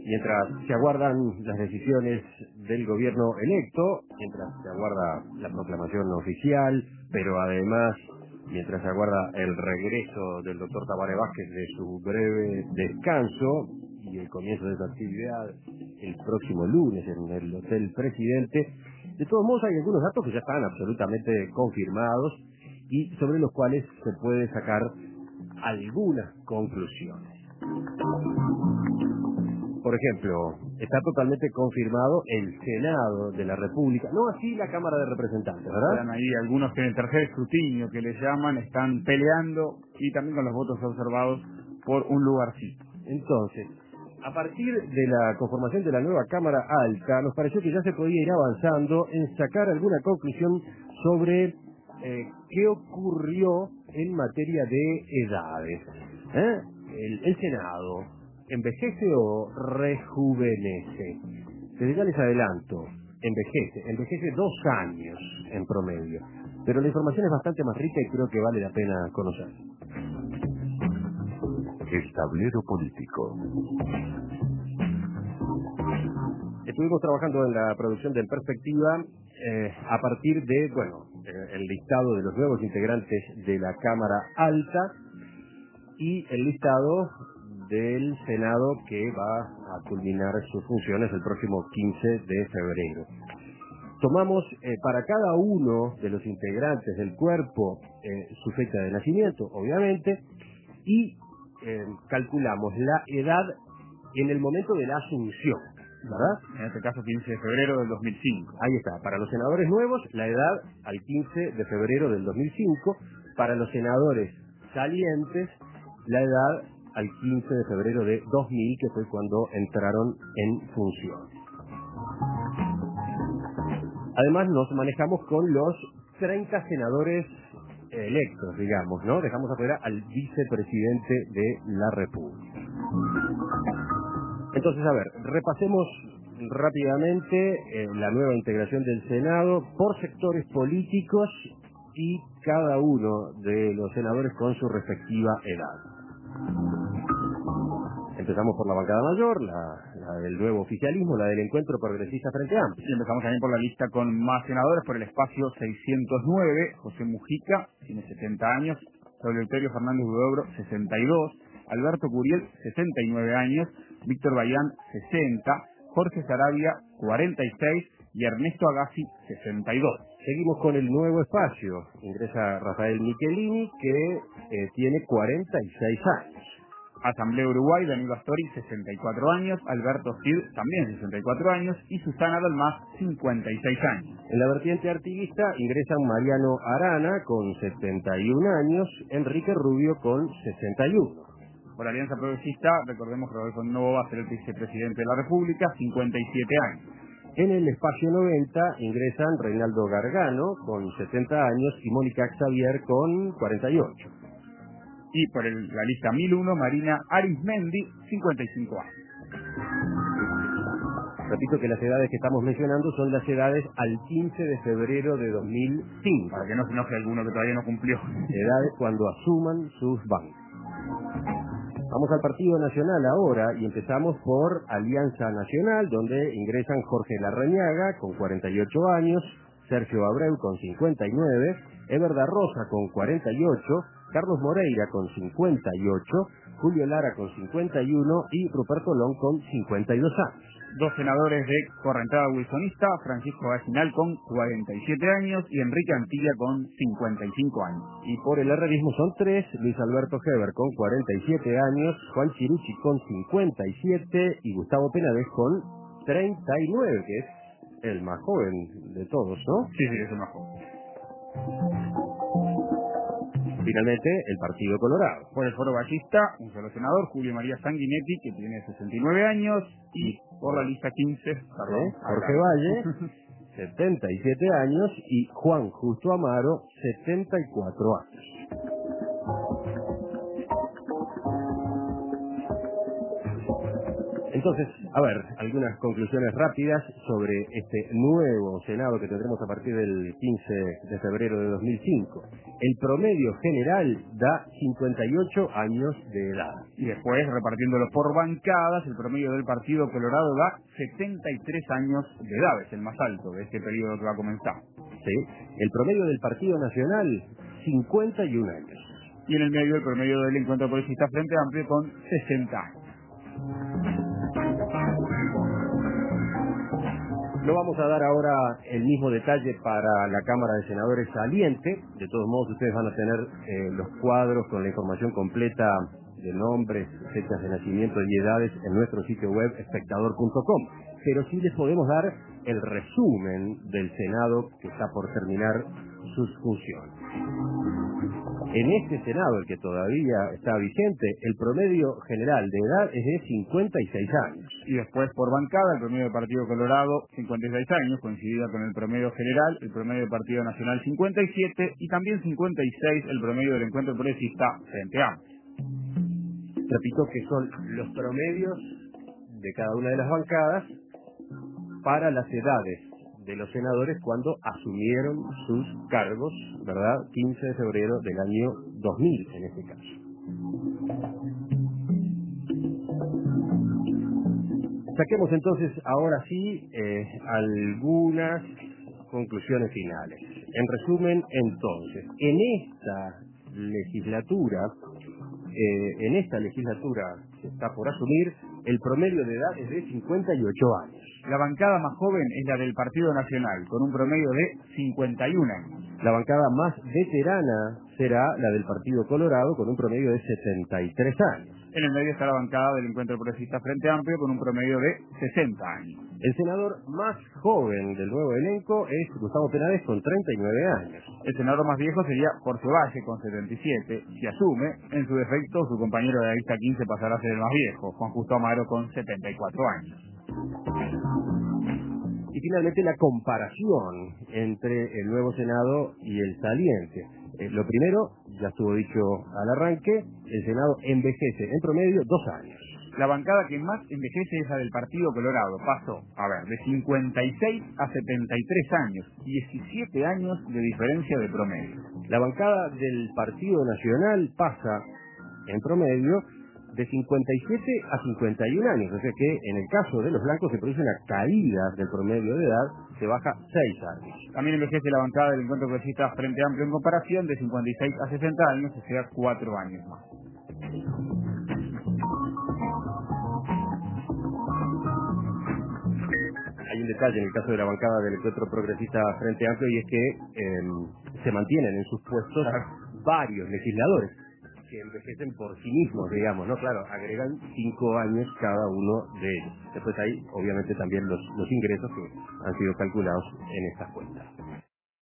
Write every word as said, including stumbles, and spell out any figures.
mientras se aguardan las decisiones del gobierno electo, mientras se aguarda la proclamación oficial, pero además mientras se aguarda el regreso del doctor Tabaré Vázquez de su breve descanso y el comienzo de su actividad el próximo lunes en el Hotel Presidente, de todos modos hay algunos datos que ya están absolutamente confirmados y sobre los cuales se puede sacar algunas conclusiones. Por ejemplo, está totalmente confirmado el Senado de la República, no así la Cámara de Representantes, ¿verdad? Están ahí algunos que en el tercer escrutinio, que les llaman, están peleando y también con los votos observados por un lugarcito. Entonces, a partir de la conformación de la nueva Cámara Alta, nos pareció que ya se podía ir avanzando en sacar alguna conclusión sobre eh, qué ocurrió en materia de edades. ¿Eh? El, el Senado, ¿envejece o rejuvenece? Desde ya les adelanto, envejece, envejece dos años en promedio. Pero la información es bastante más rica y creo que vale la pena conocer. El tablero político. Estuvimos trabajando en la producción de En Perspectiva eh, a partir de, bueno, eh, el listado de los nuevos integrantes de la Cámara Alta y el listado del Senado que va a culminar sus funciones el próximo quince de febrero. Tomamos eh, para cada uno de los integrantes del cuerpo eh, su fecha de nacimiento, obviamente, y eh, calculamos la edad en el momento de la asunción, ¿verdad? En este caso quince de febrero del dos mil cinco. Ahí está, para los senadores nuevos, la edad al quince de febrero del dos mil cinco, para los senadores salientes, la edad al quince de febrero de dos mil, que fue cuando entraron en función. Además nos manejamos con los treinta senadores electos, digamos, ¿no? Dejamos afuera al vicepresidente de la República. Entonces, a ver, repasemos rápidamente eh, la nueva integración del Senado por sectores políticos y cada uno de los senadores con su respectiva edad. Empezamos por la bancada mayor, la, la del nuevo oficialismo, la del Encuentro Progresista Frente Amplio. Y empezamos también por la lista con más senadores, por el espacio seiscientos nueve, José Mujica, tiene setenta años, Saulo Euterio Fernández Huidobro, sesenta y dos, Alberto Curiel, sesenta y nueve años, Víctor Bayán, sesenta, Jorge Saravia, cuarenta y seis y Ernesto Agassi, sesenta y dos. Seguimos con el nuevo espacio. Ingresa Rafael Michelini, que eh, tiene cuarenta y seis años. Asamblea Uruguay, Danilo Astori, sesenta y cuatro años, Alberto Cid, también sesenta y cuatro años, y Susana Dalmas, cincuenta y seis años. En la vertiente artiguista ingresan Mariano Arana, con setenta y un años, Enrique Rubio, con sesenta y uno. Por Alianza Progresista, recordemos que Rodolfo Novo va a ser el vicepresidente de la República, cincuenta y siete años. En el espacio noventa ingresan Reinaldo Gargano, con setenta años, y Mónica Xavier, con cuarenta y ocho. Y por el, la lista mil uno, Marina Arismendi, cincuenta y cinco años. Repito que las edades que estamos mencionando son las edades al quince de febrero de dos mil cinco. Para que no se enoje alguno que todavía no cumplió. Edades cuando asuman sus bancos. Vamos al Partido Nacional ahora y empezamos por Alianza Nacional, donde ingresan Jorge Larrañaga con cuarenta y ocho años, Sergio Abreu con cincuenta y nueve, Eber da Rosa con cuarenta y ocho, Carlos Moreira con cincuenta y ocho, Julio Lara con cincuenta y uno y Ruperto Long con cincuenta y dos años. Dos senadores de correntada wilsonista, Francisco Gacinal con cuarenta y siete años y Enrique Antilla con cincuenta y cinco años. Y por el herrerismo son tres, Luis Alberto Heber con cuarenta y siete años, Juan Chirucci con cincuenta y siete y Gustavo Penades con treinta y nueve, que es el más joven de todos, ¿no? Sí, sí, es el más joven. Finalmente, el Partido Colorado. Por el Foro Ballista, un solo senador, Julio María Sanguinetti, que tiene sesenta y nueve años, y por la lista quince, perdón, ¿Eh? Jorge Valle, setenta y siete años, y Juan Justo Amaro, setenta y cuatro años. Entonces, a ver, algunas conclusiones rápidas sobre este nuevo Senado que tendremos a partir del quince de febrero de dos mil cinco. El promedio general da cincuenta y ocho años de edad. Y después, repartiéndolo por bancadas, el promedio del Partido Colorado da setenta y tres años de edad, es el más alto de este periodo que va a comenzar. Sí. El promedio del Partido Nacional, cincuenta y un años. Y en el medio, el promedio del Encuentro Progresista Frente Amplio con sesenta años. No vamos a dar ahora el mismo detalle para la Cámara de Senadores saliente. De todos modos, ustedes van a tener eh, los cuadros con la información completa de nombres, fechas de nacimiento y edades en nuestro sitio web espectador punto com. Pero sí les podemos dar el resumen del Senado que está por terminar sus funciones. En este Senado, el que todavía está vigente, el promedio general de edad es de cincuenta y seis años. Y después, por bancada, el promedio del Partido Colorado, cincuenta y seis años, coincidida con el promedio general, el promedio del Partido Nacional, cincuenta y siete, y también cincuenta y seis el promedio del Encuentro Progresista Frente Amplio. Repito que son los promedios de cada una de las bancadas para las edades de los senadores cuando asumieron sus cargos, ¿verdad? quince de febrero del año dos mil, en este caso. Saquemos entonces, ahora sí, eh, algunas conclusiones finales. En resumen, entonces, en esta legislatura, eh, en esta legislatura que está por asumir, el promedio de edad es de cincuenta y ocho años. La bancada más joven es la del Partido Nacional, con un promedio de cincuenta y un años. La bancada más veterana será la del Partido Colorado, con un promedio de setenta y tres años. En el medio está la bancada del Encuentro Progresista Frente Amplio, con un promedio de sesenta años. El senador más joven del nuevo elenco es Gustavo Penades, con treinta y nueve años. El senador más viejo sería Jorge Valle, con setenta y siete. Si asume, en su defecto, su compañero de la lista quince pasará a ser el más viejo, Juan Justo Amaro, con setenta y cuatro años. Y finalmente la comparación entre el nuevo Senado y el saliente. Eh, lo primero, ya estuvo dicho al arranque, el Senado envejece en promedio dos años. La bancada que más envejece es la del Partido Colorado. Pasó, a ver, de cincuenta y seis a setenta y tres años, diecisiete años de diferencia de promedio. La bancada del Partido Nacional pasa, en promedio, de cincuenta y siete a cincuenta y un años, o sea que en el caso de los blancos se produce una caída del promedio de edad, se baja seis años. También envejece la bancada del Encuentro Progresista Frente Amplio en comparación, de cincuenta y seis a sesenta años, o sea, cuatro años más. Hay un detalle en el caso de la bancada del Encuentro Progresista Frente Amplio, y es que eh, se mantienen en sus puestos varios legisladores que envejecen por sí mismos, digamos, ¿no? Claro, agregan cinco años cada uno de ellos. Después hay, obviamente, también los, los ingresos que han sido calculados en estas cuentas.